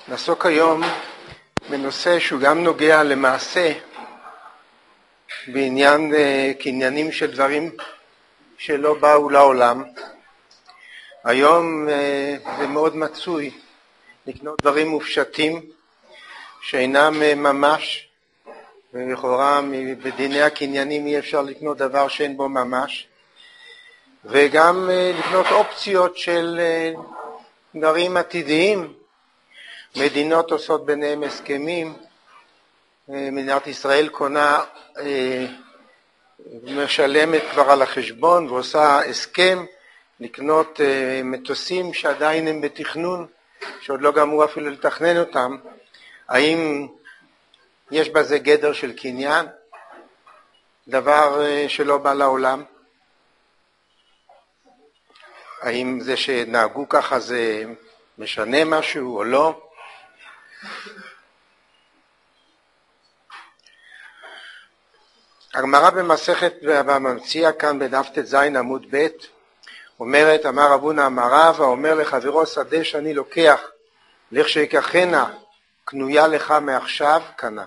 נעסוק היום בנושא שהוא גם נוגע למעשה בעניין קניינים של דברים שלא באו לעולם. היום זה מאוד מצוי לקנות דברים מופשטים שאינם ממש, ולכאורה בדיני הקניינים אי אפשר לקנות דבר שאין בו ממש, וגם לקנות אופציות של דברים עתידיים. מדינות עושות ביניהם הסכמים, מדינת ישראל קונה, משלמת כבר על החשבון ועושה הסכם לקנות מטוסים שעדיין הם בתכנון, שעוד לא גמרו אפילו לתכנן אותם. האם יש בזה גדר של קניין? דבר שלא בא לעולם? האם זה שנהגו ככה זה משנה משהו או לא? הגמרא במסכת במציע כאן בדף ט"ז עמוד ב' אומרת, אמר רב הונא אמר רבא, אומר לחברו, שדה שאני לוקח לכשיקחנה קנויה לך מעכשיו קנה.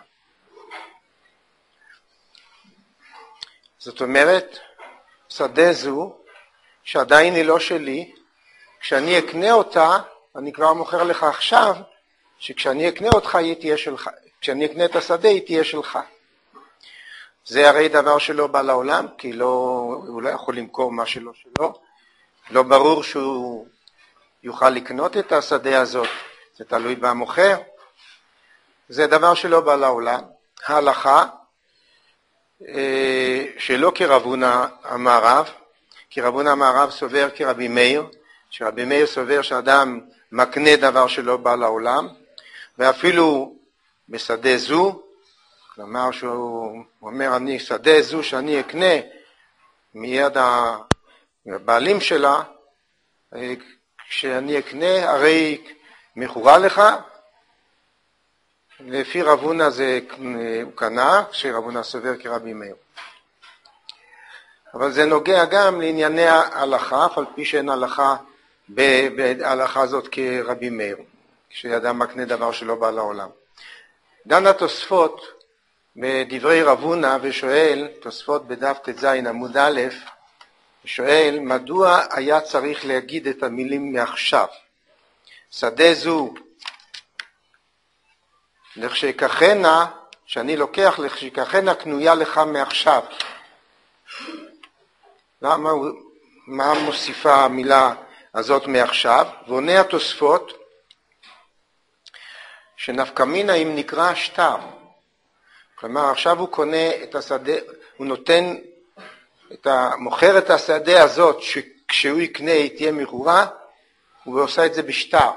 זאת אומרת, שדה זו שעדיין היא לא שלי, כשאני אקנה אותה אני כבר מוכר לך עכשיו, שכשאני אקנה אותך היא תהיה שלך, כשאני אקנה את השדה היא תהיה שלך. זה הרי דבר שלא בא לעולם, כי הוא לא יכול למכור מה שלא שלו. לא ברור שהוא יוכל לקנות את השדה הזאת, זה תלוי במוכר. זה דבר שלא בא לעולם. ההלכה, שלא כרב הונא אמר רב, כי רב הונא אמר רב סובר כרבי מאיר, שרבי מאיר סובר שאדם מקנה דבר שלא בא לעולם, ואפילו בשדה זו, כלומר שהוא אומר, אני שדה זו שאני אקנה מיד הבעלים שלה, כשאני אקנה הרי מכורה לך. לפי רב הונא זה הוא קנה, שרב הונא סובר כרבי מאיר. אבל זה נוגע גם לענייני ההלכה, אף על פי שאין הלכה בהלכה הזאת כרבי מאיר, כשאדם מקנה דבר שלא בא לעולם. דן התוספות בדברי רב הונא ושואל, תוספות בדף ט"ז עמוד א', שואל, מדוע היה צריך להגיד את המילים מעכשיו? שדה זו לכשיקחנה, שאני לוקח לכשיקחנה קנויה לך מעכשיו. מה מוסיפה המילה הזאת מעכשיו? ועונה התוספות שנפקא מינה אם נקרא שטר. כלומר עכשיו הוא קונה את השדה, הוא נותן מוכר את השדה הזאת שכשהוא יקנה היא תהיה מכורה, הוא עושה את זה בשטר.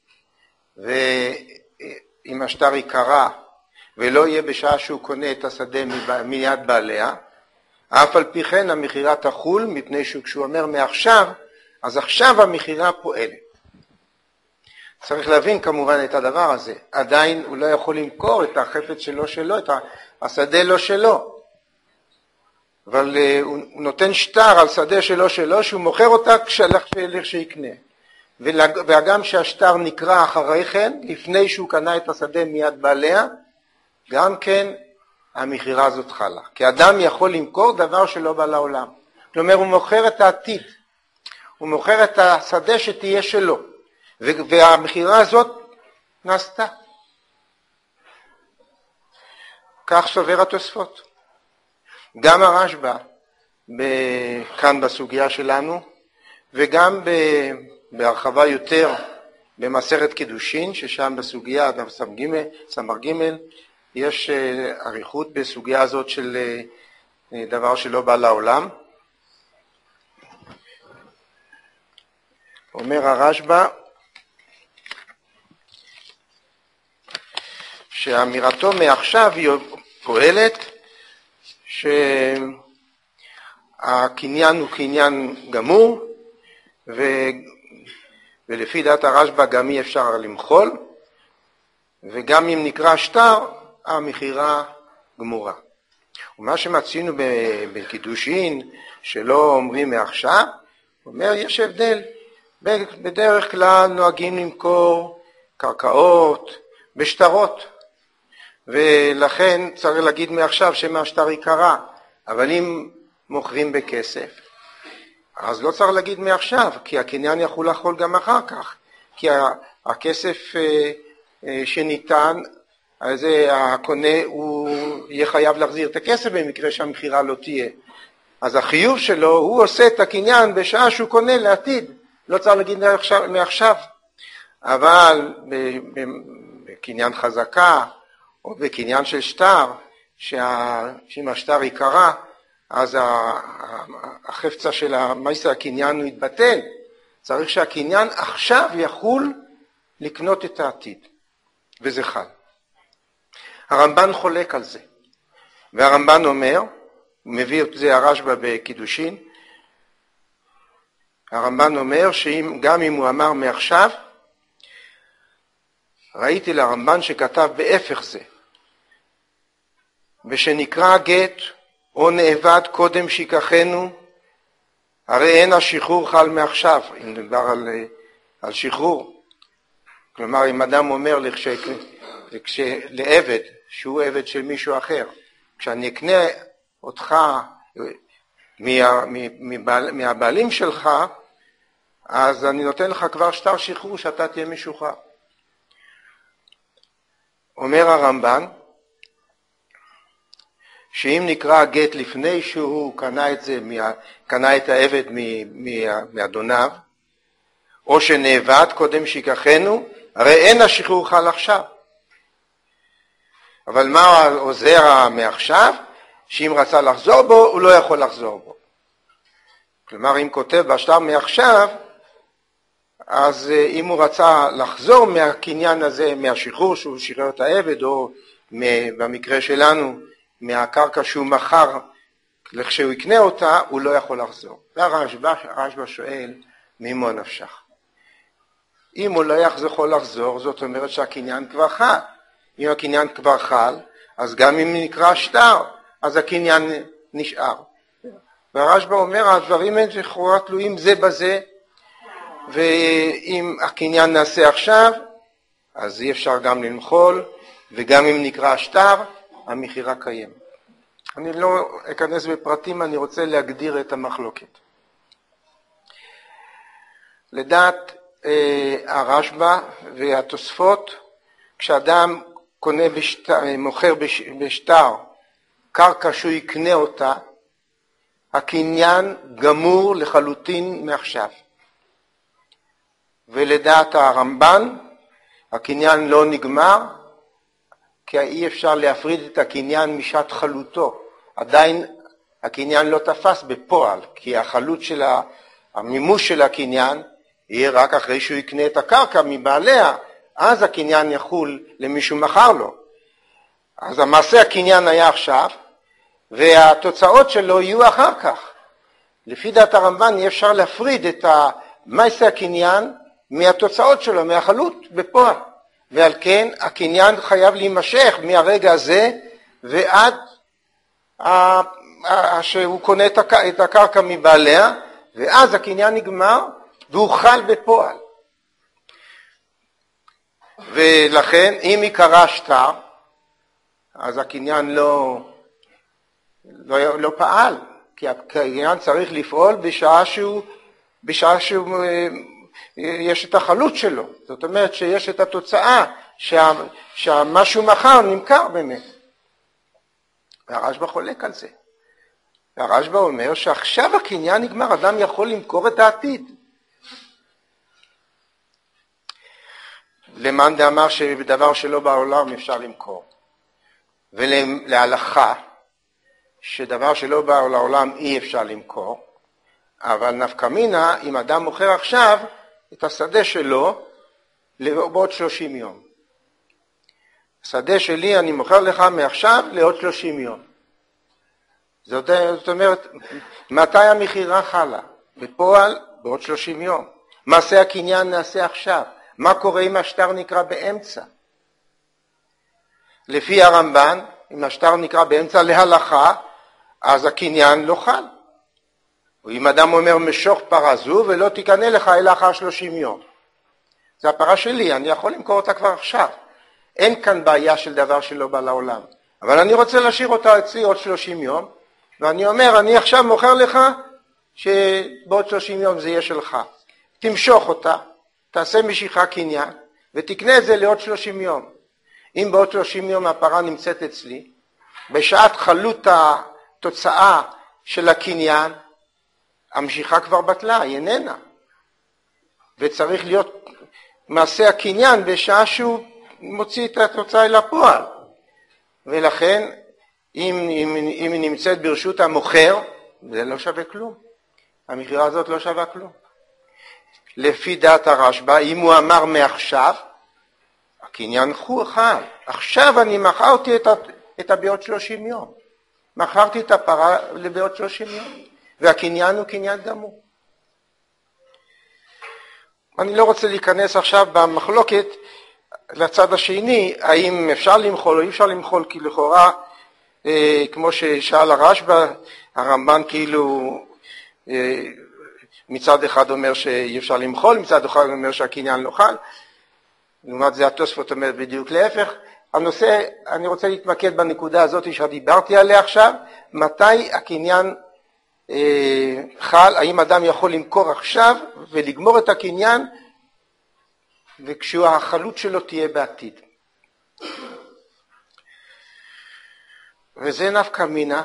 ואם השטר יקרה ולא יהיה בשעה שהוא קונה את השדה מיד בעליה, אף על פי כן המחירה תחול, מפני שכשהוא אומר מעכשיו, אז עכשיו המחירה פועלת. צריך להבין כמובן את הדבר הזה. עדיין הוא לא יכול למכור את החפץ שלו, את השדה לא שלו. אבל הוא נותן שטר על שדה שלו, שהוא מוכר אותה כשיקנה. וגם שהשטר נקרא אחרי כן, לפני שהוא קנה את השדה מיד בעליה, גם כן המחירה הזאת חלה. כי אדם יכול למכור דבר שלא בא לעולם. כלומר, הוא מוכר את העתיד. הוא מוכר את השדה שתהיה שלו. והמחירה הזאת נעשתה. כך סובר התוספות. גם הרשב"א, כאן בסוגיה שלנו, וגם בהרחבה יותר במסכת קידושין, ששם בסוגיה, סמ"ר ג', יש אריכות בסוגיה הזאת של דבר שלא בא לעולם. אומר הרשב"א שאמירתו מעכשיו היא פועלת שהקניין הוא קניין גמור, ולפי דעת הרשב"א גם אי אפשר למחול, וגם אם נקרא שטר המחירה גמורה. ומה שמצינו בקידושין שלא אומרים מעכשיו, אומר יש הבדל. בדרך כלל נוהגים למכור בקרקעות, בשטרות. ולכן צריך להגיד מעכשיו שמהשטר יקרה, אבל אם מוכרים בכסף, אז לא צריך להגיד מעכשיו, כי הקניין יכול לחול גם אחר כך, כי הכסף שניתן, אז הקונה הוא יהיה חייב להחזיר את הכסף במקרה שהמחירה לא תהיה. אז החיוב שלו, הוא עושה את הקניין בשעה שהוא קונה לעתיד, לא צריך להגיד מעכשיו. אבל בקניין חזקה, או בקניין של שטר, שאם השטר יקרה, אז החפצה של המעשה הקניין הוא יתבטל. צריך שהקניין עכשיו יחול לקנות את העתיד, וזה חל. הרמב"ן חולק על זה, והרמב"ן אומר, הוא מביא את זה הרשב"א בקידושין, הרמב"ן אומר שגם אם הוא אמר מעכשיו, ראיתי לרמב"ן שכתב בהפך זה, ושנקרא גט או נאבד קודם שיקחנו, הרי אין השחרור חל מעכשיו, אם נדבר על שחרור. כלומר, אם אדם אומר לעבד, שהוא עבד של מישהו אחר, כשאני אקנה אותך מהבעלים שלך, אז אני נותן לך כבר שטר שחרור שאתה תהיה משוחרר. אומר הרמב"ן, שאם נקרא גט לפני שהוא קנה את העבד מאדוניו, או שנאבד קודם שיקחנו, הרי אין השחרור חל עכשיו. אבל מה עוזר מעכשיו? שאם רצה לחזור בו, הוא לא יכול לחזור בו. כלומר, אם כותב בשטר מעכשיו, אז אם הוא רצה לחזור מהקניין הזה, מהשחרור שהוא שחרר את העבד, או במקרה שלנו, מהקרקע שהוא מכר, כשהוא יקנה אותה, הוא לא יכול לחזור. והרשב"א שואל, ממו נפשך? אם הוא לא יכול לחזור, זאת אומרת שהקניין כבר חל. אם הקניין כבר חל, אז גם אם נקרא שטר, אז הקניין נשאר. והרשב"א אומר, הדברים האלה לכאורה תלויים זה בזה, ואם הקניין נעשה עכשיו, אז אי אפשר גם למחול, וגם אם נקרא שטר, המחירה קיימת. אני לא אכנס בפרטים, אני רוצה להגדיר את המחלוקת. לדעת הרשב"א והתוספות, כשאדם מוכר בשטר קרקע שהוא יקנה אותה, הקניין גמור לחלוטין מעכשיו. ולדעת הרמב"ן, הקניין לא נגמר, כי אי אפשר להפריד את הקניין משעת חלוטו. עדיין הקניין לא תפס בפועל, כי החלות של המימוש של הקניין יהיה רק אחרי שהוא יקנה את הקרקע מבעליה, אז הקניין יחול למישהו מחר לו. אז המעשה הקניין היה עכשיו, והתוצאות שלו יהיו אחר כך. לפי דעת הרמב"ן אי אפשר להפריד את מעשה הקניין מהתוצאות שלו, מהחלות בפועל. ועל כן הקניין חייב להימשך מהרגע הזה ועד שהוא קונה את הקרקע מבעליה, ואז הקניין נגמר והוא חל בפועל. ולכן אם יקרה שטר, אז הקניין לא פעל, כי הקניין צריך לפעול בשעה שהוא יש את החלות שלו. זאת אומרת שיש את התוצאה שהמשהו מחר נמכר באמת. והרשב"א חולק על זה. והרשב"א אומר שעכשיו הקניין נגמר, אדם יכול למכור את העתיד. למאן דאמר שבדבר שלא בעולם אפשר למכור. ולהלכה שדבר שלא בא לעולם אי אפשר למכור, אבל נפקא מינה אם אדם מוכר עכשיו את השדה שלו לעוד 30 יום. השדה שלי אני מוכר לך מעכשיו לעוד 30 יום. זאת אומרת, מתי המחירה חלה? בפועל בעוד 30 יום. מעשה הקניין נעשה עכשיו. מה קורה אם השטר נקרא באמצע? לפי הרמב"ן, אם השטר נקרא באמצע להלכה, אז הקניין לא חל. ואם אדם אומר משוך פרה זו ולא תקנה לך אלא אחר 30 יום. זה הפרה שלי, אני יכול למכור אותה כבר עכשיו. אין כאן בעיה של דבר שלא בא לעולם. אבל אני רוצה להשאיר אותה אצלי עוד 30 יום, ואני אומר, אני עכשיו מוכר לך שבעוד 30 יום זה יהיה שלך. תמשוך אותה, תעשה משיכה קניין, ותקנה את זה לעוד 30 יום. אם בעוד 30 יום הפרה נמצאת אצלי, בשעת חלות התוצאה של הקניין, המשיכה כבר בטלה, היא איננה. וצריך להיות מעשה הקניין בשעה שהוא מוציא את התוצאה אל הפועל. ולכן, אם היא נמצאת ברשות המוכר, זה לא שווה כלום. המכירה הזאת לא שווה כלום. לפי דעת הרשב"א, אם הוא אמר מעכשיו, הקניין חל. עכשיו אני מכרתי את בעוד 30 יום. מכרתי את הפרה לבעוד 30 יום. והקניין הוא קניין גמור. אני לא רוצה להיכנס עכשיו במחלוקת לצד השני, האם אפשר למחול או אי אפשר למחול, כי לכאורה, כמו ששאל הרשב"א, הרמב"ן כאילו מצד אחד אומר שאי אפשר למחול, מצד אחד אומר שהקניין לא חל, לעומת זה התוספות אומר בדיוק להפך. הנושא, אני רוצה להתמקד בנקודה הזאת שדיברתי עליה עכשיו, מתי הקניין חל, האם אדם יכול למכור עכשיו ולגמור את הקניין, וכשהחלות שלו תהיה בעתיד. וזה נפקא מינה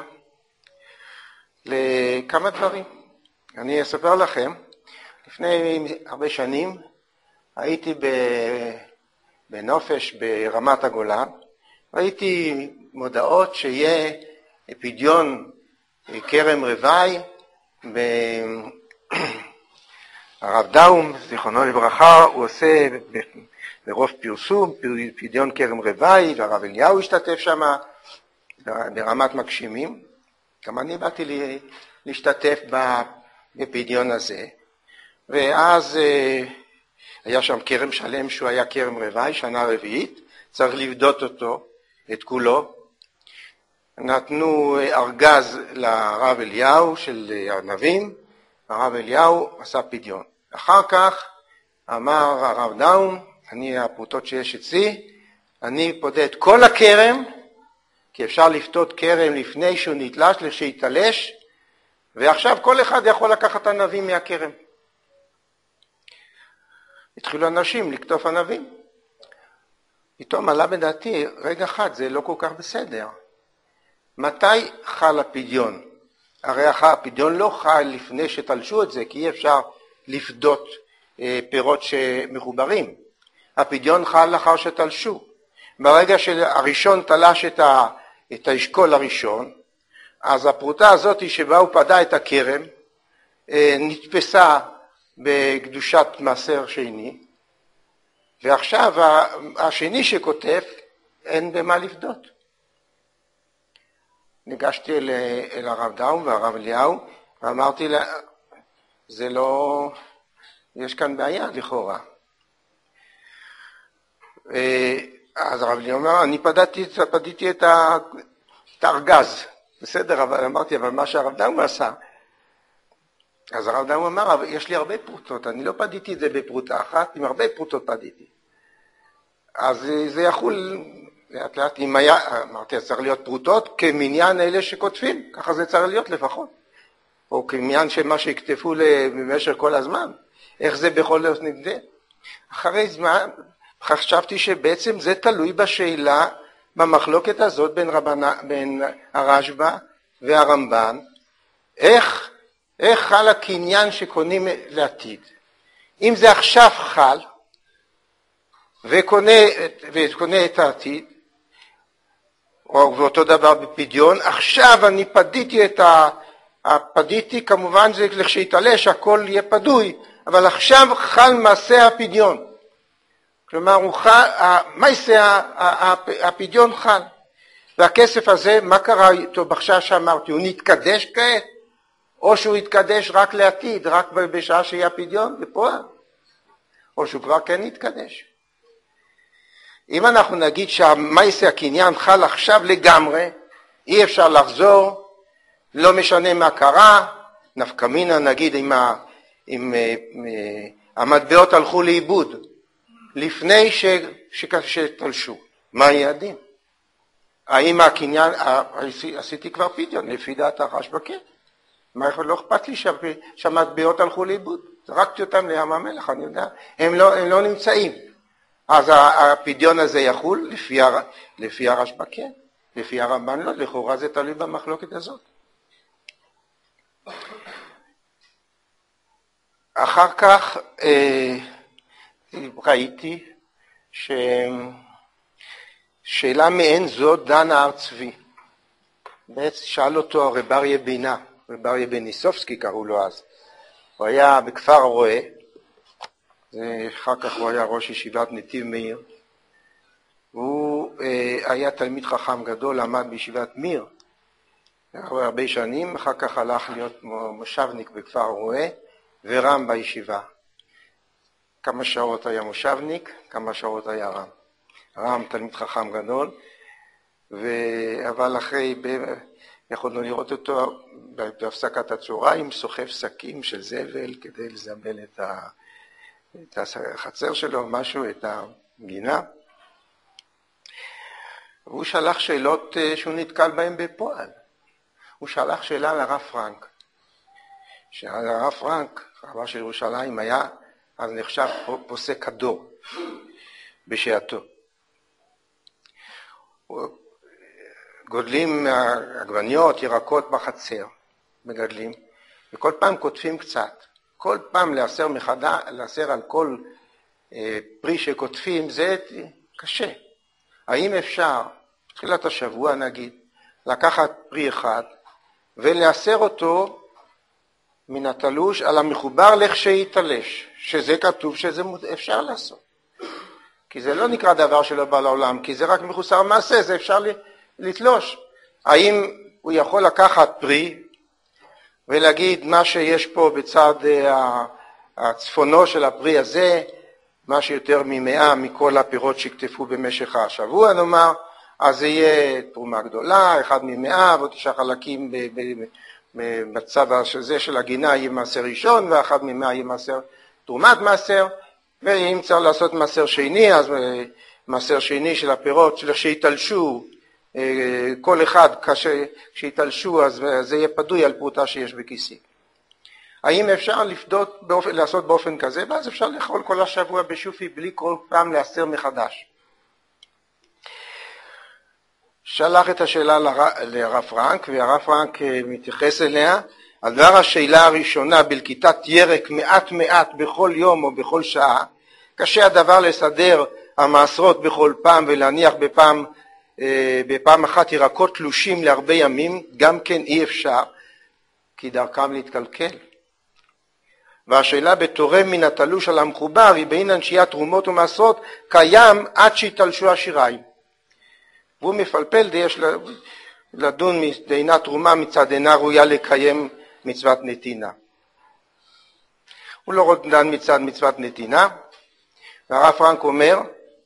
לכמה דברים. אני אספר לכם, לפני הרבה שנים הייתי בנופש ברמת הגולן, ראיתי מודעות שיהיה פדיון כרם רוואי, הרב דאום, זיכרונו לברכה, הוא עושה ברוב פרסום, פדיון כרם רוואי, והרב אליהו השתתף שם ברמת מגשימים. גם אני באתי להשתתף בפדיון הזה, ואז היה שם כרם שלם שהוא היה כרם רוואי, שנה רביעית, צריך לבדות אותו, את כולו. נתנו ארגז לרב אליהו של ענבים, הרב אליהו עשה פדיון. אחר כך אמר הרב דאום, אני הפרוטות שיש אצלי, אני פודה את כל הכרם, כי אפשר לפתות כרם לפני שהוא נתלש, לשיתלש, ועכשיו כל אחד יכול לקחת ענבים מהכרם. התחילו אנשים לקטוף ענבים. פתאום עלה בדעתי, רגע אחד, זה לא כל כך בסדר. מתי חל הפדיון? הרי הפדיון לא חל לפני שתלשו את זה, כי אי אפשר לפדות פירות שמחוברים. הפדיון חל לאחר שתלשו. ברגע שהראשון תלש את האשכול הראשון, אז הפרוטה הזאת שבה הוא פדה את הכרם, נתפסה בקדושת מעשר שני, ועכשיו השני שכותב, אין במה לפדות. ניגשתי אל הרב דאום והרב אליהו, ואמרתי לה, זה לא, יש כאן בעיה לכאורה. אז הרב אליהו אמר, אני פדיתי את הארגז, בסדר, אבל אמרתי, אבל מה שהרב דאום עשה, אז הרב דאום אמר, יש לי הרבה פרוטות, אני לא פדיתי את זה בפרוטה אחת, עם הרבה פרוטות פדיתי. אז זה יכול, לאט לאט, אם היה, אמרתי, צריך להיות פרוטות כמניין אלה שכותפים, ככה זה צריך להיות לפחות. או כמניין שמה שכתפו במשך כל הזמן. איך זה בכל זאת נגדה? אחרי זמן, חשבתי שבעצם זה תלוי בשאלה, במחלוקת הזאת בין הרשב"א והרמב"ן, איך חל הקניין שקונים לעתיד. אם זה עכשיו חל, וקונה את העתיד, או אותו דבר בפדיון, עכשיו אני פדיתי, כמובן זה לכשיתעלש, הכל יהיה פדוי, אבל עכשיו חל מעשה הפדיון. כלומר, מעשה הפדיון חל. והכסף הזה, מה קרה איתו בחשש שאמרתי? הוא נתקדש כעת? או שהוא יתקדש רק לעתיד, רק בשעה שיהיה הפדיון בפועל? או שהוא כבר כן יתקדש? אם אנחנו נגיד שהמעשה הקניין חל עכשיו לגמרי, אי אפשר לחזור, לא משנה מה קרה, נפקא מינה נגיד אם המטבעות הלכו לאיבוד, לפני שתלשו. מה יהיה הדין? האם הקניין, עשיתי כבר פדיון, לפי דעת הרשב"א כן. לא אכפת לי שהמטבעות הלכו לאיבוד, זרקתי אותם לים המלח, אני יודע, הם לא נמצאים. אז הפדיון הזה יחול לפי הרשב"א כן, לפי הרמב"ן לא, לכאורה זה תלוי במחלוקת הזאת. אחר כך ראיתי שאלה מעין זאת דנה הר צבי. בעצם שאל אותו רב אריה בינה, רב אריה בניסובסקי קראו לו אז. הוא היה בכפר רועה, אחר כך הוא היה ראש ישיבת נתיב מאיר. הוא היה תלמיד חכם גדול, למד בישיבת מיר הרבה שנים, אחר כך הלך להיות מושבניק בכפר רועה ורם בישיבה. כמה שעות היה מושבניק, כמה שעות היה רם. רם תלמיד חכם גדול, אבל אחרי, יכולנו לראות אותו בהפסקת הצהריים, סוחב שקים של זבל כדי לזבל את החצר שלו, משהו, את הגינה. והוא שלח שאלות שהוא נתקל בהן בפועל. הוא שלח שאלה לרב פרנק. שהרב פרנק, רבה של ירושלים, היה אז נחשב פוסק הדור בשעתו. גודלים עגבניות, ירקות בחצר, מגדלים, וכל פעם כותבים קצת. כל פעם לאסר על כל פרי שכותבים, זה קשה. האם אפשר, בתחילת השבוע נגיד, לקחת פרי אחד ולאסר אותו מן התלוש על המחובר לכשיתלש, שזה כתוב שזה אפשר לעשות. כי זה לא נקרא דבר שלא בא לעולם, כי זה רק מחוסר מעשה, זה אפשר לתלוש. האם הוא יכול לקחת פרי ולהגיד מה שיש פה בצד הצפונו של הפרי הזה, מה שיותר מ100 מכל הפירות שכתפו במשך השבוע, נאמר, אז זה יהיה תרומה גדולה, 1 מ100, ועוד 9 חלקים בצד הזה של הגינה יהיה מעשר ראשון, ו1 מ100 יהיה מעשר, תרומת מעשר, ואם צריך לעשות מעשר שני, אז מעשר שני של הפירות, שיתלשו, כל אחד כשיתלשו, אז זה יהיה פדוי על פרוטה שיש בכיסי. האם אפשר לעשות באופן כזה, ואז אפשר לאכול כל השבוע בשופי, בלי כל פעם לאסר מחדש. שלח את השאלה לרב פרנק, והרב פרנק מתייחס אליה. הדבר השאלה הראשונה, בלקיטת ירק מעט בכל יום או בכל שעה, קשה הדבר לסדר המעשרות בכל פעם ולהניח בפעם אחת ירקות תלושים להרבה ימים, גם כן אי אפשר, כי דרכם להתקלקל. והשאלה בתורם מן התלוש על המחובר היא בין אנשיית תרומות ומעשרות קיים עד שיתלשו השיריים. והוא מפלפל יש לדון מדיינה תרומה מצד אינה ראויה לקיים מצוות נתינה. הוא לא דן מצד מצוות נתינה, והרב פרנק אומר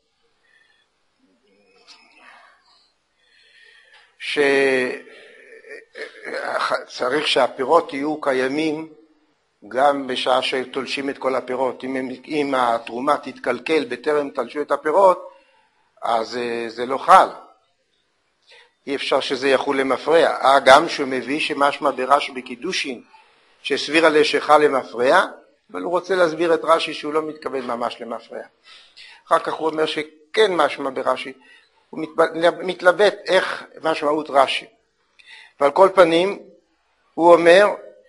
שצריך שהפירות יהיו קיימים גם בשעה שתולשים את כל הפירות. אם התרומה תתקלקל בטרם תלשו את הפירות, אז זה לא חל. אי אפשר שזה יחול למפרע. גם שהוא מביא שמשמע ברש"י בקידושין, שסבירה לשכה למפרע, אבל הוא רוצה להסביר את רש"י שהוא לא מתכוון ממש למפרע. אחר כך הוא אומר שכן משמע ברש"י, הוא מתלבט איך משמעות רש"י. ועל כל פנים, הוא אומר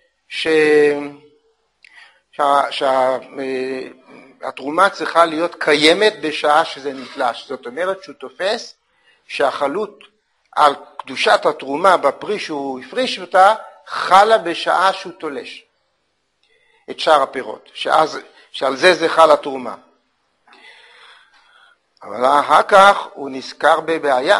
שהתרומה צריכה להיות קיימת בשעה שזה נתלש. זאת אומרת שהוא תופס שהחלות על קדושת התרומה בפרי שהוא הפריש אותה, חלה בשעה שהוא תולש את שאר הפירות, שעל זה חל התרומה. אבל אחר כך הוא נזכר בבעיה.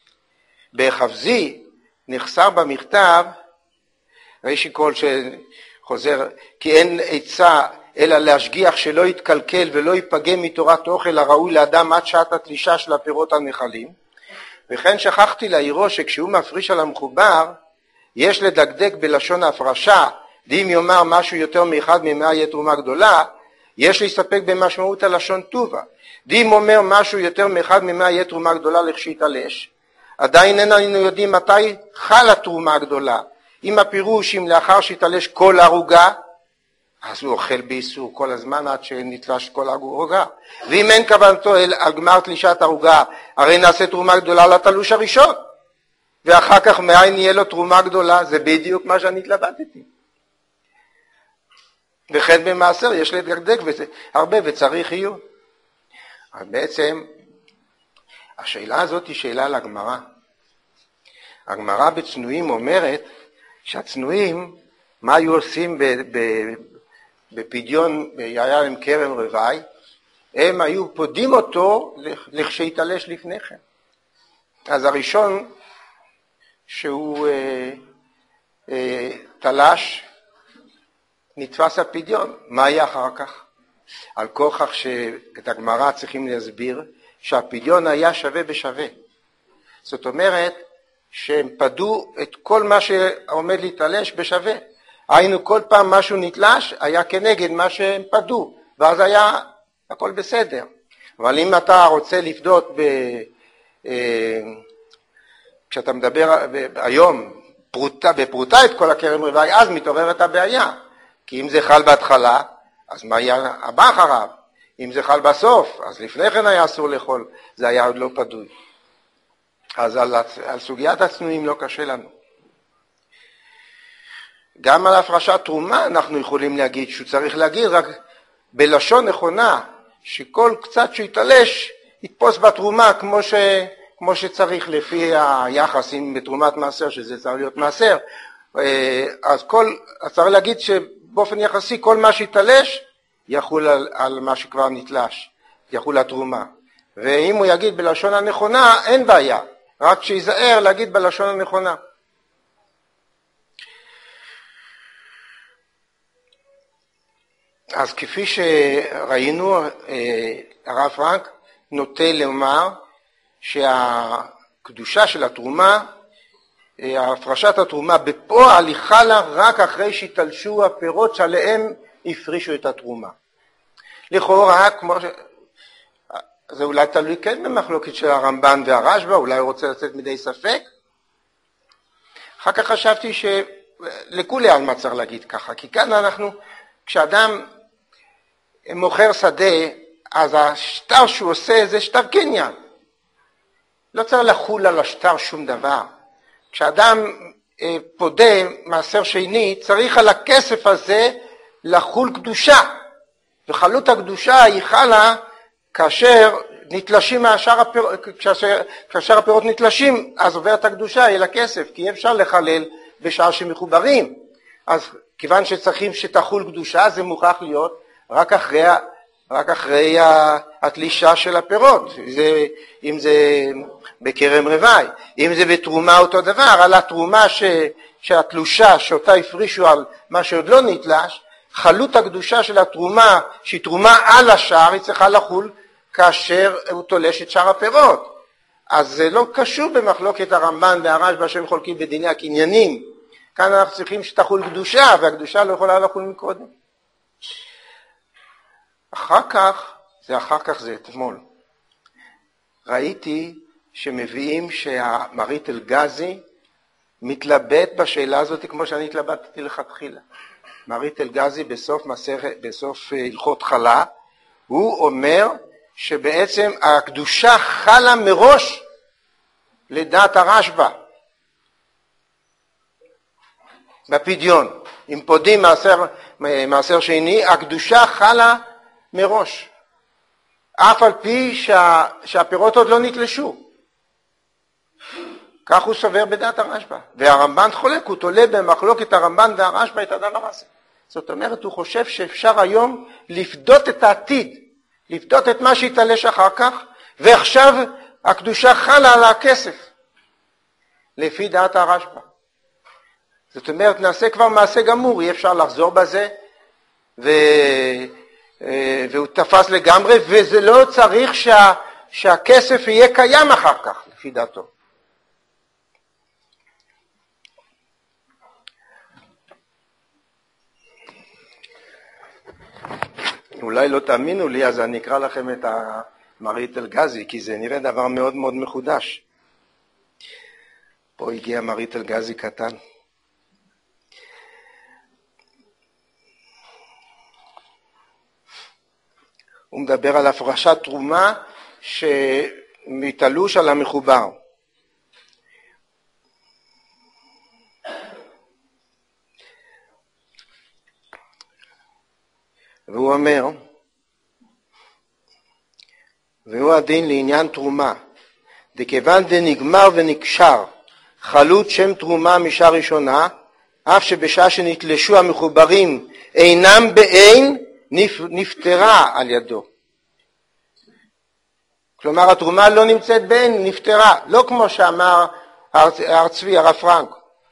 בחבזי נחסר במכתב, ראשי כל שחוזר, כי אין עצה אלא להשגיח שלא יתקלקל ולא ייפגם מתורת אוכל הראוי לאדם עד שעת התלישה של הפירות הנחלים. וכן שכחתי להעירו שכשהוא מפריש על המחובר, יש לדקדק בלשון ההפרשה, ואם יאמר משהו יותר מאחד מ100 יהיה תרומה גדולה, יש להסתפק במשמעות הלשון טובה. אם אומר משהו יותר מאחד ממה יהיה תרומה גדולה לכשיתלש, עדיין איננו יודעים מתי חלה תרומה גדולה. אם הפירוש, אם לאחר שיתלש כל ערוגה, אז הוא אוכל באיסור כל הזמן עד שנתלש כל ערוגה. ואם אין כוונתו על גמר תלישת ערוגה, הרי נעשה תרומה גדולה לתלוש הראשון. ואחר כך מאין יהיה לו תרומה גדולה, זה בדיוק מה שאני התלבטתי. וכן במעשר יש לדקדק הרבה וצריך יהיו. אז בעצם השאלה הזאת היא שאלה לגמרא. הגמרא בצנועים אומרת שהצנועים, מה היו עושים בפדיון, היה להם כרם רווי, הם היו פודים אותו לכשיתלש לפני כן. אז הראשון שהוא תלש, נתפס הפדיון. מה היה אחר כך? על כוכך שאת הגמרא צריכים להסביר שהפדיון היה שווה בשווה. זאת אומרת שהם פדו את כל מה שעומד להתלש בשווה. היינו כל פעם משהו נתלש היה כנגד מה שהם פדו, ואז היה הכל בסדר. אבל אם אתה רוצה לפדות כשאתה מדבר היום בפרוטה את כל הכרם רווי, אז מתעוררת הבעיה. כי אם זה חל בהתחלה, אז מה היה הבא אחריו? אם זה חל בסוף, אז לפני כן היה אסור לאכול, זה היה עוד לא פדוי. אז על סוגיית הצנועים לא קשה לנו. גם על הפרשת תרומה אנחנו יכולים להגיד שהוא צריך להגיד רק בלשון נכונה, שכל קצת שיתלש יתפוס בתרומה כמו שצריך לפי היחס עם בתרומת מעשר, שזה צריך להיות מעשר. אז צריך להגיד שבאופן יחסי כל מה שיתלש יחול על מה שכבר נתלש, יחול התרומה. ואם הוא יגיד בלשון הנכונה, אין בעיה, רק שיזהר להגיד בלשון הנכונה. אז כפי שראינו, הרב פרנק נוטה לומר שהקדושה של התרומה, הפרשת התרומה בפועל היא חלה רק אחרי שהתלשו הפירות שעליהם הפרישו את התרומה. לכאורה, זה אולי תלוי כן במחלוקת של הרמב"ן והרשב"א, אולי הוא רוצה לצאת מדי ספק. אחר כך חשבתי שלכולי עלמא צריך להגיד ככה, כי כאן כשאדם מוכר שדה, אז השטר שהוא עושה זה שטר קניין. לא צריך לחול על השטר שום דבר. כשאדם פודה מעשר שני, צריך על הכסף הזה לחול קדושה. וחלות הקדושה היא חלה כאשר נתלשים כאשר הפירות נתלשים, אז עוברת הקדושה אל הכסף, כי אי אפשר לחלל בשעה שמחוברים. אז כיוון שצריכים שתחול קדושה, זה מוכרח להיות רק אחרי התלישה של הפירות. אם זה בכרם רווי, אם זה בתרומה אותו דבר, על התרומה שהתלושה שאותה הפרישו על מה שעוד לא נתלש, חלות הקדושה של התרומה, שהיא תרומה על השאר, היא צריכה לחול כאשר הוא תולש את שאר הפירות. אז זה לא קשור במחלוקת הרמב"ן והרשב"א שהם חולקים בדיני הקניינים. כאן אנחנו צריכים שתחול קדושה, והקדושה לא יכולה לחול מקודם. אחר כך זה אתמול. ראיתי שמביאים שהמרית אלגזי מתלבט בשאלה הזאת כמו שאני התלבטתי לכתחילה. מרית אלגזי בסוף הלכות חלה, הוא אומר שבעצם הקדושה חלה מראש לדעת הרשב"א. בפדיון, אם פודים מעשר שני, הקדושה חלה מראש. אף על פי שהפירות עוד לא נתלשו. כך הוא סובר בדעת הרשב"א. והרמב"ן חולק, הוא תולה במחלוקת הרמב"ן והרשב"א את הדבר הזה. זאת אומרת, הוא חושב שאפשר היום לפדות את העתיד, לפדות את מה שיתלש אחר כך, ועכשיו הקדושה חלה על הכסף, לפי דעת הרשב"א. זאת אומרת, נעשה כבר מעשה גמור, אי אפשר לחזור בזה, והוא תפס לגמרי, וזה לא צריך שהכסף יהיה קיים אחר כך, לפי דעתו. אולי לא תאמינו לי, אז אני אקרא לכם את מרית אלגזי, כי זה נראה דבר מאוד מאוד מחודש. פה הגיע מרית אלגזי קטן. הוא מדבר על הפרשת תרומה מתלוש על המחובר. והוא אומר, והוא הדין לעניין תרומה, דכיוון דנגמר ונקשר חלוט שם תרומה משעה ראשונה, אף שבשעה שנתלשו המחוברים אינם באין, נפטרה על ידו. כלומר התרומה לא נמצאת באין, נפטרה, לא כמו שאמר הר צבי, הרב פרנק.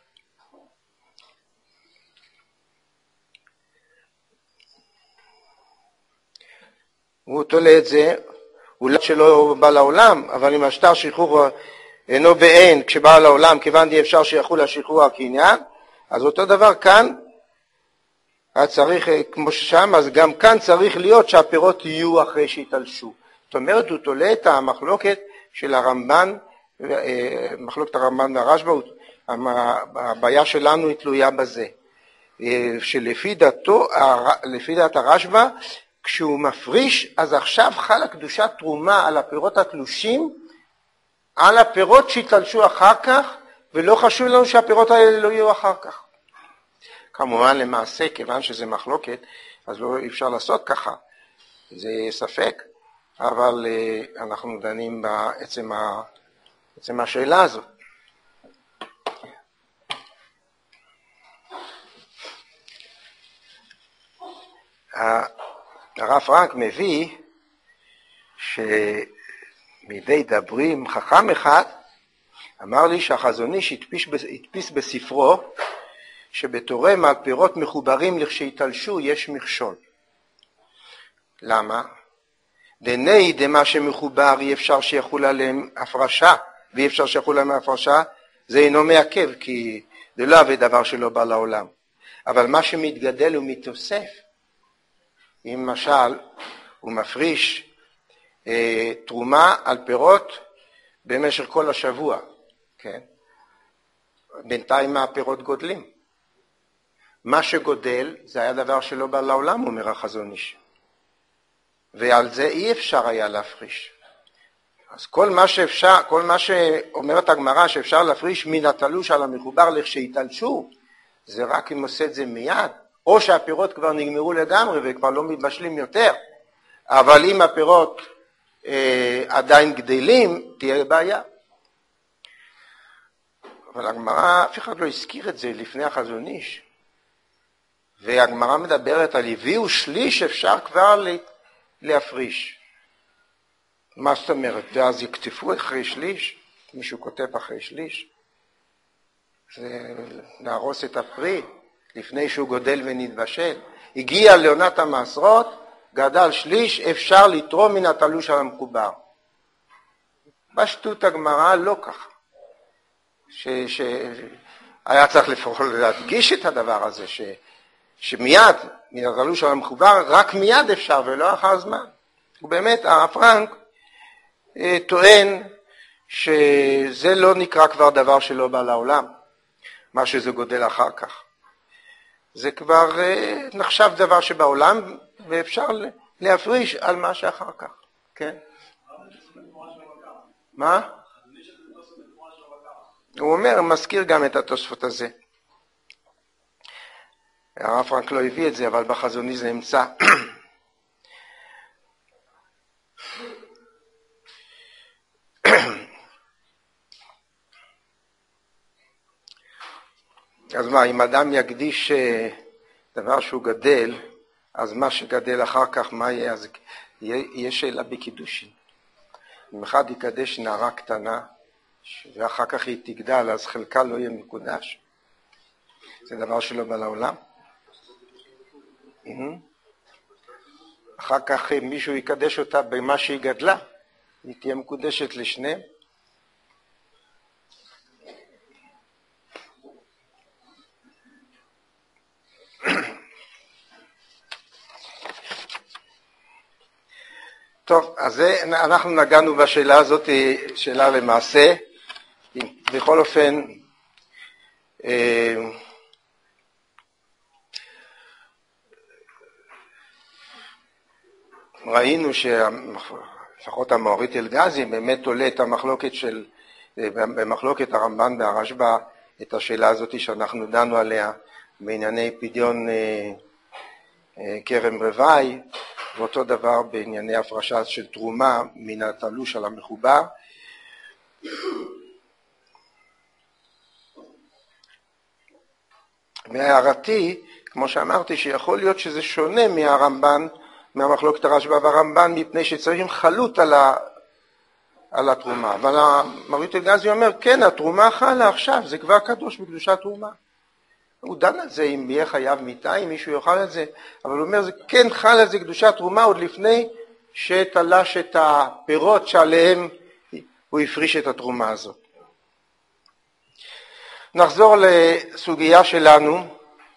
הוא תולה את זה, אולי שלא בא לעולם, אבל אם השטר שחרור אינו באין כשבא לעולם, כיוון די אפשר שיחול השחרור הקניין, אז אותו דבר כאן, צריך, כמו ששם, אז גם כאן צריך להיות שהפירות יהיו אחרי שהתעלשו. זאת אומרת, הוא תולה את המחלוקת של הרמב"ן, מחלוקת הרמב"ן והרשב"א, הבעיה שלנו היא תלויה בזה. שלפי דעת הרשב"א, כשהוא מפריש, אז עכשיו חלה קדושת תרומה על הפירות התלושים, על הפירות שהתלשו אחר כך, ולא חשוב לנו שהפירות האלה לא יהיו אחר כך. כמובן למעשה, כיוון שזה מחלוקת, אז לא אפשר לעשות ככה. זה ספק, אבל אנחנו דנים בעצם השאלה הזאת. הרב פרנק מביא שמידי דברים חכם אחד אמר לי שהחזון איש הדפיס בספרו שבתורם על פירות מחוברים לכשהתלשו יש מכשול. למה? דני דמה שמחובר אי אפשר שיחול עליהם הפרשה, ואי אפשר שיחול עליהם הפרשה, זה אינו מעכב, כי זה לא עבד דבר שלא בא לעולם. אבל מה שמתגדל ומתוסף, אם למשל הוא מפריש תרומה על פירות במשך כל השבוע, כן? בינתיים הפירות גודלים. מה שגודל זה היה דבר שלא בא לעולם, אומר החזון איש. ועל זה אי אפשר היה להפריש. אז כל מה שאומרת הגמרא שאפשר להפריש מן התלוש על המחובר לכשהתלשו, זה רק אם עושה את זה מיד, או שהפירות כבר נגמרו לגמרי וכבר לא מתבשלים יותר. אבל אם הפירות עדיין גדלים, תהיה בעיה. אבל הגמרא, אף אחד לא הזכיר את זה לפני החזון איש. והגמרא מדברת על הביאו שליש אפשר כבר להפריש. מה זאת אומרת? ואז יקטפו אחרי שליש? מישהו כותב אחרי שליש? זה להרוס את הפרי לפני שהוא גודל ונתבשל. הגיע לעונת המעשרות, גדל שליש, אפשר לתרום מן התלוש על המקובר. בשטות הגמרא לא ככה. היה צריך לפחות להדגיש את הדבר הזה, שמיד, מן התלוש על המחובר, רק מיד אפשר ולא אחר זמן. ובאמת, הרב פרנק טוען שזה לא נקרא כבר דבר שלא בא לעולם, מה שזה גודל אחר כך. זה כבר נחשב דבר שבעולם, ואפשר להפריש על מה שאחר כך. כן? מה? הוא אומר, מזכיר גם את התוספות הזה. הרב פרנק לא הביא את זה, אבל בחזון איש זה נמצא. אז מה, אם אדם יקדיש דבר שהוא גדל, אז מה שגדל אחר כך, מה יהיה? אז יהיה שאלה בקידושין. אם אחד יקדש נערה קטנה, ואחר כך היא תגדל, אז חלקה לא יהיה מקודש. זה דבר שלא בא לעולם. אחר כך מישהו יקדש אותה במה שהיא גדלה, היא תהיה מקודשת לשניהם. טוב, אז אנחנו נגענו בשאלה הזאת, שאלה למעשה. בכל אופן, ראינו שלפחות המאורית אלגזי באמת תולה את המחלוקת במחלוקת הרמב"ן והרשב"א, את השאלה הזאת שאנחנו דנו עליה בענייני פדיון כרם רווי, ואותו דבר בענייני הפרשה של תרומה מן התלוש על המחובר. והערתי, כמו שאמרתי, שיכול להיות שזה שונה מהרמב"ן, מהמחלוקת הרשב"א והרמב"ן, מפני שצריכים חלות על התרומה. אבל המאורית אלגזי אומר, כן, התרומה חלה עכשיו, זה כבר קדוש בקדושת תרומה. הוא דן על זה, אם יהיה חייב מיתה, אם מישהו יאכל את זה, אבל הוא אומר, זה כן חל על זה קדושת תרומה, עוד לפני שתלש את הפירות שעליהם הוא הפריש את התרומה הזאת. נחזור לסוגיה שלנו.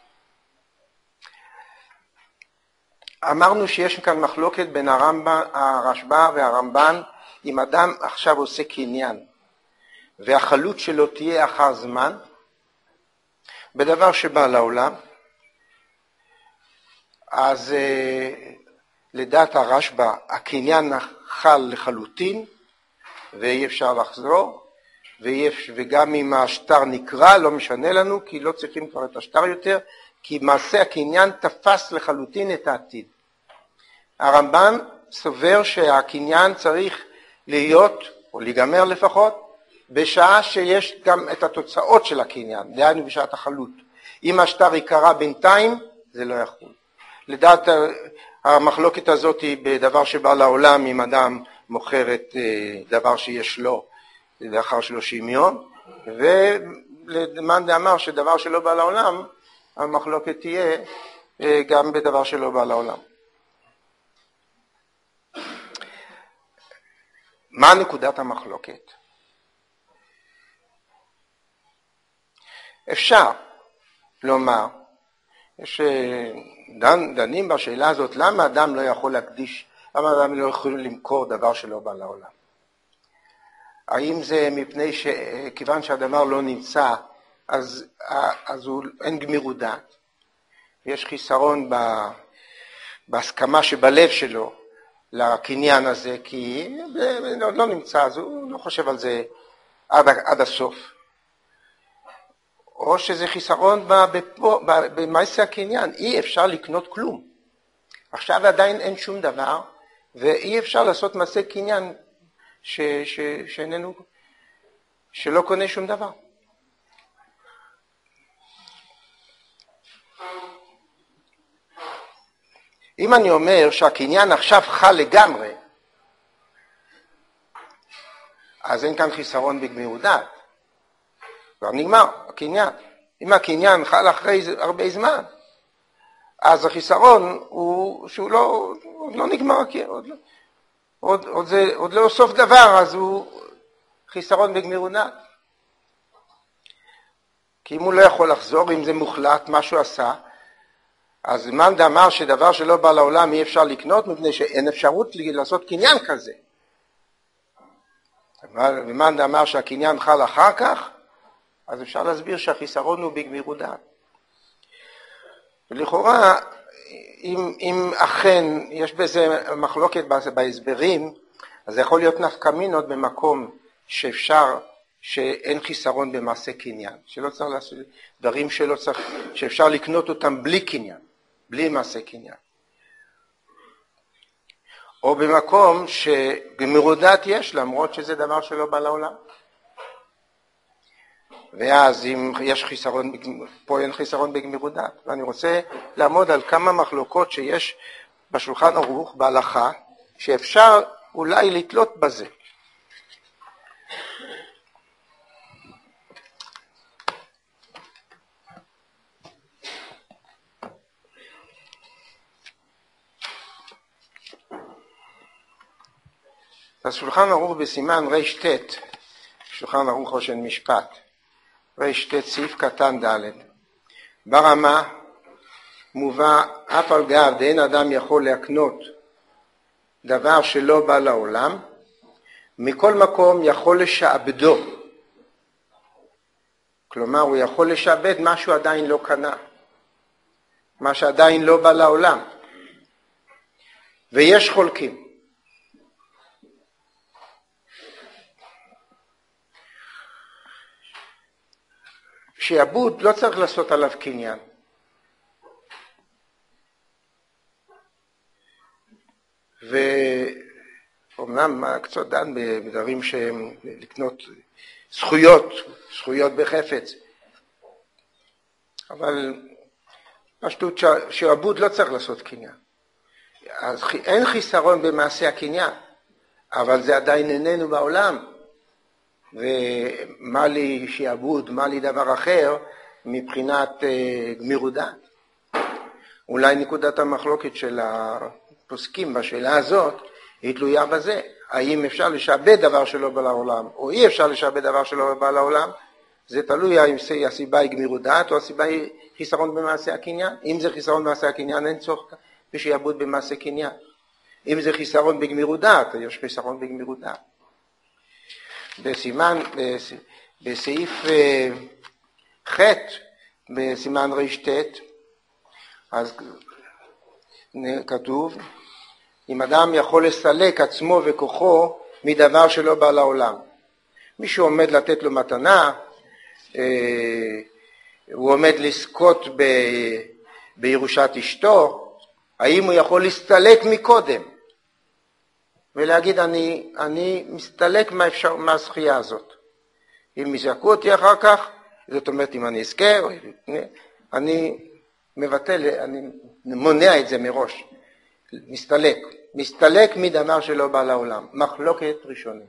אמרנו שיש כאן מחלוקת בין הרשב"א והרמב"ן, אם אדם עכשיו עושה קניין, והחלות שלו תהיה אחר זמן, בדבר שבא לעולם, אז לדעת הרשב"א הקניין חל לחלוטין, ואי אפשר לחזור, וגם אם השטר נקרא לא משנה לנו, כי לא צריכים כבר את השטר יותר, כי מעשה הקניין תפס לחלוטין את העתיד. הרמב"ן סובר שהקניין צריך להיות, או להיגמר לפחות, בשעה שיש גם את התוצאות של הקניין, דהיינו בשעת החלות. אם השטר יקרה בינתיים, זה לא יכול. לדעת המחלוקת הזאת היא בדבר שבא לעולם, אם אדם מוכר את דבר שיש לו לאחר 30 יום, ולמאן דאמר שדבר שלא בא לעולם, המחלוקת תהיה גם בדבר שלא בא לעולם. מה נקודת המחלוקת? אפשר לומר, דנים בשאלה הזאת, למה אדם לא יכול להקדיש, למה אדם לא יכול למכור דבר שלא בא לעולם? האם זה מפני שכיוון שהדבר לא נמצא, אז אין גמירות דעת? יש חיסרון בהסכמה שבלב שלו לקניין הזה, כי עוד לא נמצא, אז הוא לא חושב על זה עד הסוף. או שזה חיסרון במעשה הקניין, אי אפשר לקנות כלום. עכשיו עדיין אין שום דבר, ואי אפשר לעשות מעשה קניין שלא קונה שום דבר. אם אני אומר שהקניין עכשיו חל לגמרי, אז אין כאן חיסרון בגמירות דעת. כבר נגמר הקניין. אם הקניין חל אחרי הרבה זמן, אז החיסרון הוא שהוא עוד לא נגמר, עוד לא סוף דבר, אז הוא חיסרון בגמירות דעת. כי אם הוא לא יכול לחזור, אם זה מוחלט, מה שהוא עשה, אז מאן דאמר שדבר שלא בא לעולם אי אפשר לקנות, מפני שאין אפשרות לעשות קניין כזה. ומאן דאמר שהקניין חל אחר כך, אז אפשר להסביר שהחיסרון הוא בגמירות דעת. ולכאורה, אם אכן יש בזה מחלוקת בהסברים, אז זה יכול להיות נפקא מינות במקום שאין חיסרון במעשה קניין, שלא צריך לעשות דברים שאפשר לקנות אותם בלי קניין, בלי מעשה קניין. או במקום שגמירות דעת יש, למרות שזה דבר שלא בא לעולם. ואז אם יש חיסרון, פה אין חיסרון בגמירות דעת. ואני רוצה לעמוד על כמה מחלוקות שיש בשולחן ערוך, בהלכה, שאפשר אולי לתלות בזה. בשולחן ערוך בסימן רשת, שולחן ערוך של משפט, רשת סעיף קטן ד', ברמה מובא אף על גב דאין אדם יכול להקנות דבר שלא בא לעולם, מכל מקום יכול לשעבדו. כלומר, הוא יכול לשעבד מה שהוא עדיין לא קנה, מה שעדיין לא בא לעולם. ויש חולקים. שעבוד לא צריך לעשות עליו קניין. ואומנם קצת דן בדברים שהם לקנות זכויות בחפץ. אבל פשטות שעבוד לא צריך לעשות קניין. אז אין חיסרון במעשה הקניין, אבל זה עדיין איננו בעולם. ומה לי שעבוד, מה לי דבר אחר מבחינת גמירות דעת. אולי נקודת המחלוקת של הפוסקים בשאלה הזאת היא תלויה בזה. האם אפשר לשעבד דבר שלא בא לעולם, או אי אפשר לשעבד דבר שלא בא לעולם. זה תלוי האם הסיבה היא גמירות דעת או הסיבה היא חיסרון במעשה הקניין. אם זה חיסרון במעשה הקניין אין צורך בשעבוד במעשה קניין. אם זה חיסרון בגמירות דעת, יש חיסרון בגמירות דעת. בסעיף ח' בסימן רשת, אז כתוב, אם אדם יכול לסלק עצמו וכוחו מדבר שלא בא לעולם. מישהו עומד לתת לו מתנה, הוא עומד לזכות בירושת אשתו, האם הוא יכול להסתלק מקודם ולהגיד אני מסתלק מהזכייה הזאת. אם יזכו אותי אחר כך, זאת אומרת אם אני אזכה, אני מבטל, אני מונע את זה מראש. מסתלק מדבר שלא בא לעולם. מחלוקת ראשונים.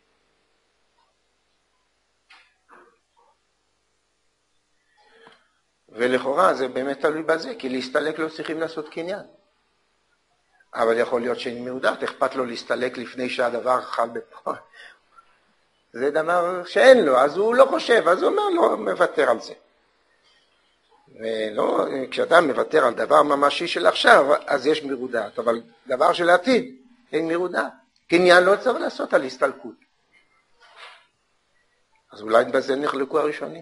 ולכאורה זה באמת תלוי בזה, כי להסתלק לא צריכים לעשות קניין. אבל יכול להיות שאין מיודעת, אכפת לו להסתלק לפני שהדבר חל בפועל. זה דבר שאין לו, אז הוא לא חושב, אז הוא אומר לא, מוותר על זה. ולא, כשאדם מוותר על דבר ממשי של עכשיו, אז יש מיודעת, אבל דבר של עתיד, אין מיודעת. קניין לא צריך לעשות על הסתלקות. אז אולי בזה נחלקו הראשונים.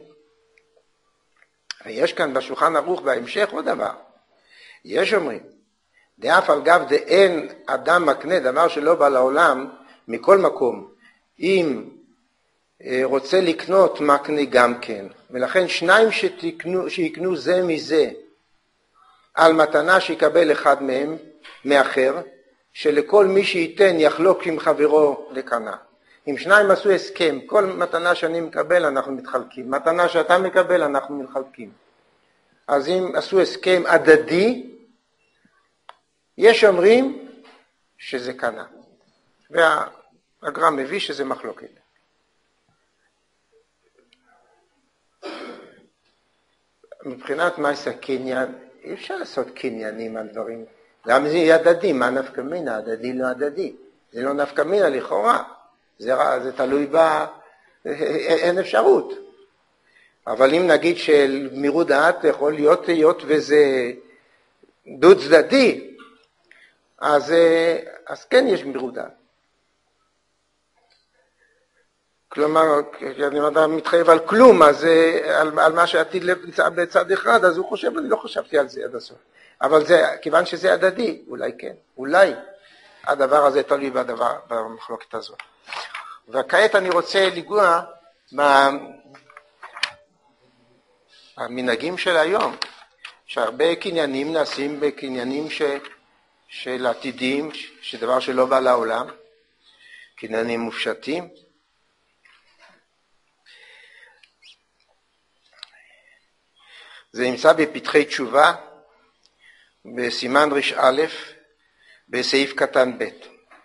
ויש כאן בשולחן ערוך בהמשך עוד דבר. יש אומרים, דאף על גב דאין אדם מקנה דבר שלא בא לעולם, מכל מקום, אם רוצה לקנות מקנה גם כן. ולכן שניים שיקנו זה מזה, על מתנה שיקבל אחד מהם, מאחר, שלכל מי שייתן יחלוק עם חברו לקנה. אם שניים עשו הסכם, כל מתנה שאני מקבל אנחנו מתחלקים, מתנה שאתה מקבל אנחנו מתחלקים. אז אם עשו הסכם הדדי, יש אומרים שזה קנה. והגר"א מביא שזה מחלוקת. מבחינת מעשה קניין, אי אפשר לעשות קניינים על דברים. גם זה הדדי, מה נפקא מינה? הדדי לא הדדי. זה לא נפקא מינה לכאורה. זה תלוי בה, אין אפשרות. אבל אם נגיד של מירות דעת יכול להיות היות וזה דו צדדי, אז כן יש מירות דעת. כלומר, אם אדם מתחייב על כלום, אז על מה שעתיד בצד אחד, אז הוא חושב, אני לא חשבתי על זה עד הסוף. אבל זה, כיוון שזה הדדי, אולי כן, אולי הדבר הזה תלוי במחלוקת הזאת. וכעת אני רוצה לגוע במנהגים של היום, שהרבה קניינים נעשים בקניינים של עתידים, שדבר שלא בא לעולם, קניינים מופשטים. זה נמצא בפתחי תשובה, בסימן ר"א, בסעיף קטן ב'.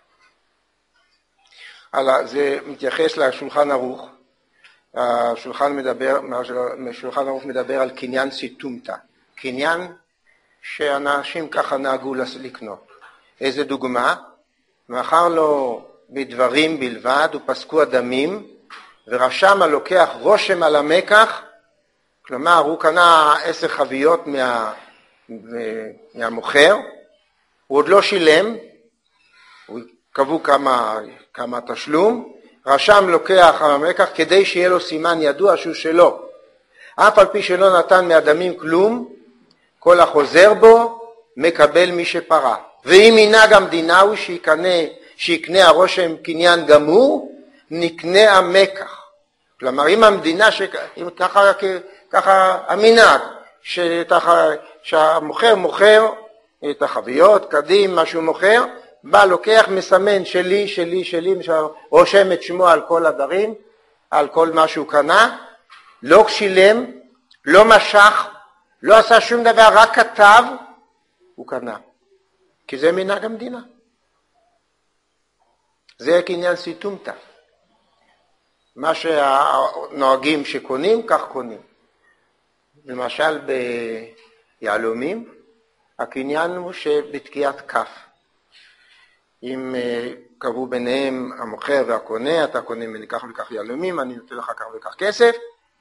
זה מתייחס לשולחן ערוך. השולחן ערוך מדבר על קניין סיתומתא, קניין שאנשים ככה נהגו לקנות. איזה דוגמה? מאחר לו בדברים בלבד ופסקו הדמים, ורשם הלוקח רושם על המקח, כלומר הוא קנה 10 חביות מהמוכר, הוא עוד לא שילם, הוא קבעו כמה תשלום, רשם לוקח המקח כדי שיהיה לו סימן ידוע שהוא שלו. אף על פי שלא נתן מהדמים כלום, כל החוזר בו מקבל מי שפרה. ואם מנהג המדינה הוא שיקנה הרושם קניין גמור, נקנה המקח. כלומר, אם המדינה, ככה המנהג, שהמוכר מוכר את החביות, קדים, מה שהוא מוכר, בא לוקח מסמן שלי, רושם את שמו על כל הדברים, על כל מה שהוא קנה, לא שילם, לא משך, לא עשה שום דבר, רק כתב, הוא קנה. כי זה מנהג המדינה. זה כעניין סיתומתא. מה שהנוהגים שקונים, כך קונים. למשל ביהלומים, הקניין הוא שבתקיעת כף. אם קבעו ביניהם המוכר והקונה, אתה קונה ממני כך וכך יהלומים, אני נותן לך כך וכך כסף,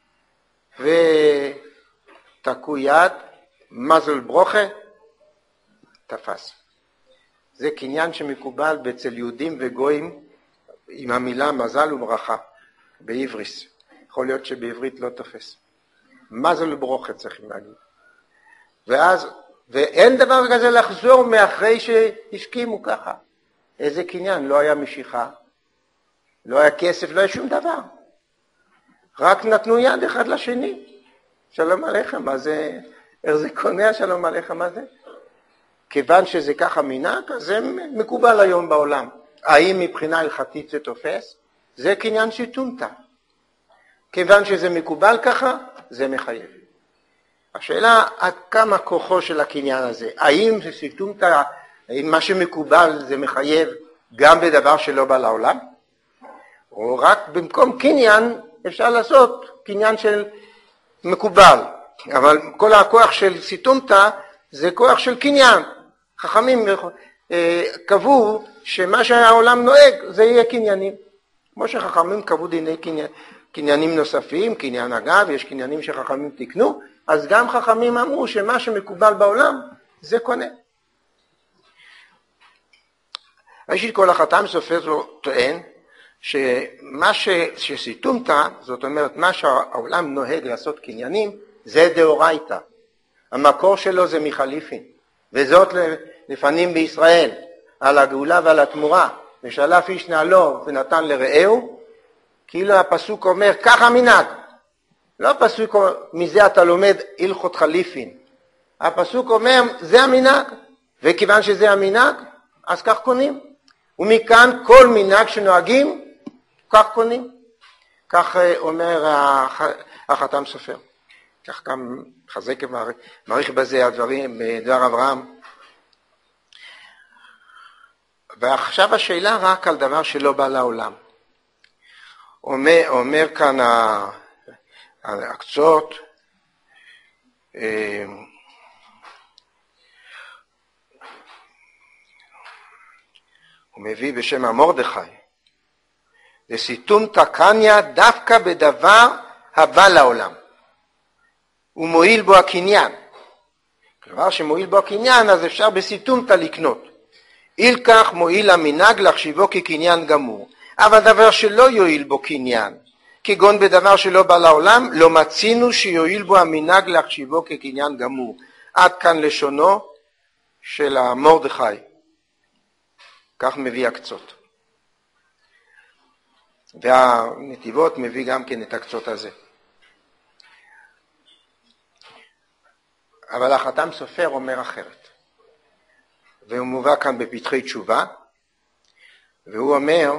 ותקעו יד, מזל ברוכה, תפס. זה קניין שמקובל אצל יהודים וגויים עם המילה מזל וברכה, בעבריס. יכול להיות שבעברית לא תופס. מזל ברוכה צריכים להגיד. ואין דבר כזה לחזור מאחרי שהסכימו ככה. איזה קניין? לא היה משיכה, לא היה כסף, לא היה שום דבר. רק נתנו יד אחד לשני. שלום עליכם, מה זה? איך זה קונה שלום עליכם, מה זה? כיוון שזה ככה מנהג, אז זה מקובל היום בעולם. האם מבחינה הלכתית זה תופס? זה קניין סיתומתא. כיוון שזה מקובל ככה, זה מחייב. השאלה עד כמה כוחו של הקניין הזה. האם זה סיתומתא, האם מה שמקובל זה מחייב גם בדבר שלא בא לעולם? או רק במקום קניין אפשר לעשות קניין של מקובל. אבל כל הכוח של סיתומתא זה כוח של קניין. חכמים קבעו שמה שהעולם נוהג זה יהיה קניינים. כמו שחכמים קבעו דיני קניינים נוספים, קניין אגב, יש קניינים שחכמים תקנו, אז גם חכמים אמרו שמה שמקובל בעולם זה קונה. ראשית כל החתם סופר טוען שמה שסיתומתא, זאת אומרת מה שהעולם נוהג לעשות קניינים, זה דאורייתא. המקור שלו זה מחליפין. וזאת לפנים בישראל, על הגאולה ועל התמורה, ושלף איש נעלו ונתן לרעהו, כאילו הפסוק אומר, ככה מנהג. לא הפסוק מזה אתה לומד הלכות חליפין. הפסוק אומר, זה המנהג, וכיוון שזה המנהג, אז כך קונים. ומכאן כל מנהג שנוהגים, כך קונים. כך אומר החתם סופר. כך גם חזק ומעריך בזה הדברים בדבר אברהם. ועכשיו השאלה רק על דבר שלא בא לעולם. אומר כאן הקצות, הוא מביא בשם המרדכי, לסיתומתא קניא דווקא בדבר הבא לעולם. הוא מועיל בו הקניין. כלומר שמועיל בו הקניין, אז אפשר בסיתומתא לקנות. אילכך מועיל המנהג להחשיבו כקניין גמור. אבל דבר שלא יועיל בו קניין, כגון בדבר שלא בא לעולם, לא מצינו שיועיל בו המנהג להחשיבו כקניין גמור. עד כאן לשונו של המרדכי. כך מביא הקצות. והנתיבות מביא גם כן את הקצות הזה. אבל החתם סופר אומר אחרת. והוא מובא כאן בפתחי תשובה, והוא אומר,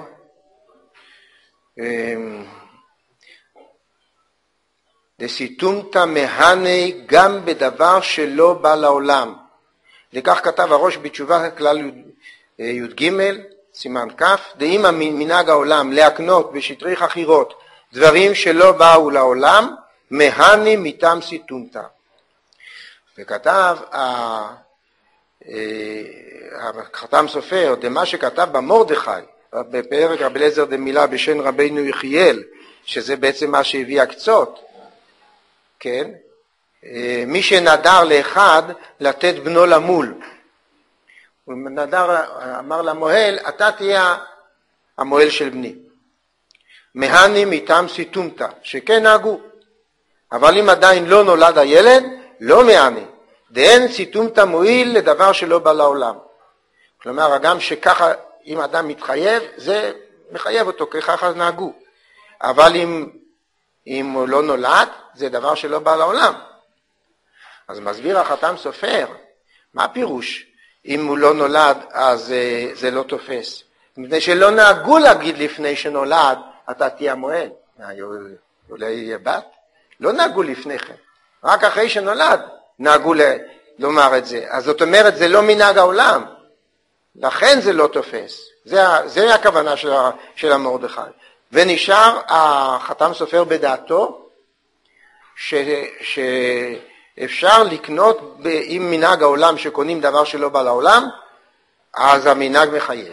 דסיתומתא מהני גם בדבר שלא בא לעולם. לכך כתב הראש בתשובה כלל י"ג, סימן כף, דאם מנהג העולם להקנות בשטרי חכירות דברים שלא באו לעולם, מהני מטעם סיתומתא. וכתב החתם סופר, דמה שכתב במרדכי, בפרק רבי אליעזר דמילה בשן רבינו יחיאל, שזה בעצם מה שהביא הקצות, כן? מי שנדר לאחד לתת בנו למול. נדר אמר למוהל, אתה תהיה המוהל של בני. מהני מטעם סיתומתא, שכן נהגו. אבל אם עדיין לא נולד הילד, לא מהני. דאין סיתומתא מועיל לדבר שלא בא לעולם. כלומר, גם שככה, אם אדם מתחייב, זה מחייב אותו, ככה נהגו. אבל אם הוא לא נולד, זה דבר שלא בא לעולם. אז מסביר החתם סופר, מה הפירוש? אם הוא לא נולד, אז זה לא תופס. מפני שלא נהגו להגיד לפני שנולד, אתה תהיה מוהל. אולי יהיה בת? לא נהגו לפני כן. רק אחרי שנולד, נהגו לומר את זה. אז זאת אומרת, זה לא מנהג העולם. לכן זה לא תופס. זה הכוונה של המרדכי. ונשאר החתם סופר בדעתו, שאפשר לקנות עם מנהג העולם שקונים דבר שלא בא לעולם, אז המנהג מחייב.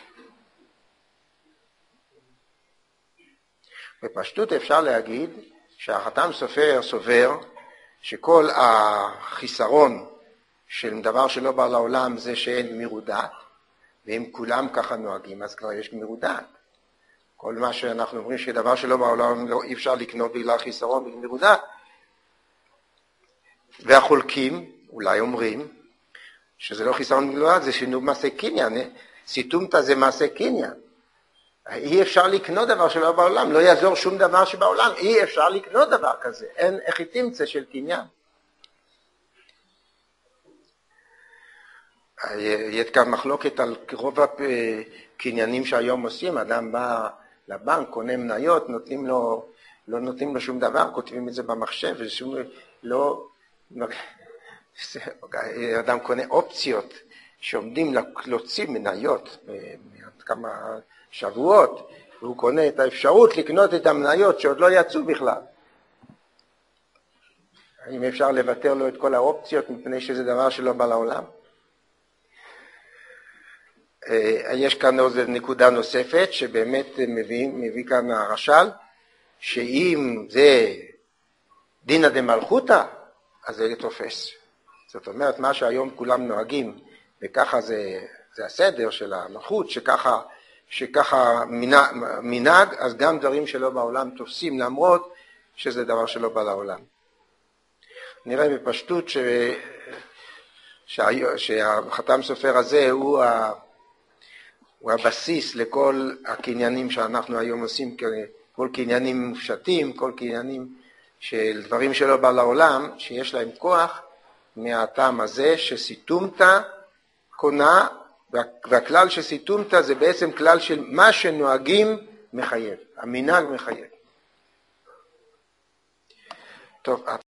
בפשטות אפשר להגיד שהחתם סופר סובר שכל החיסרון של דבר שלא בא לעולם זה שאין גמירות דעת, ואם כולם ככה נוהגים אז כבר יש גמירות דעת. כל מה שאנחנו אומרים שדבר שלא בא לעולם לא אי אפשר לקנות בגלל חיסרון וגמירות דעת. והחולקים אולי אומרים שזה לא חיסרון וגמירות דעת, זה שינוי מעשה קניין. סיתומתא זה מעשה קניין. אי אפשר לקנות דבר שלא בעולם, לא יעזור שום דבר שבעולם, אי אפשר לקנות דבר כזה, אין איך היא תמצא של קניין. יש כאן מחלוקת על רוב הקניינים שהיום עושים, אדם בא לבנק, קונה מניות, לא נותנים לו שום דבר, כותבים את זה במחשב, אדם קונה אופציות שעומדים להוציא מניות כמה שבועות, והוא קונה את האפשרות לקנות את המניות שעוד לא יצאו בכלל. האם אפשר לוותר לו את כל האופציות מפני שזה דבר שלא בא לעולם? יש כאן עוד נקודה נוספת שבאמת מביא כאן הרש"ל, שאם זה דינא דמלכותא, אז זה תופס. זאת אומרת, מה שהיום כולם נוהגים, וככה זה הסדר של המלכות, שככה מנהג, אז גם דברים שלא בעולם תופסים, למרות שזה דבר שלא בא לעולם. נראה בפשטות שהחתם סופר הזה הוא הבסיס לכל הקניינים שאנחנו היום עושים, כל קניינים מופשטים, כל קניינים של דברים שלא בא לעולם, שיש להם כוח מהטעם הזה שסיתומתא קונה, והכלל שסיתומתא זה בעצם כלל של מה שנוהגים מחייב, המנהג מחייב. טוב,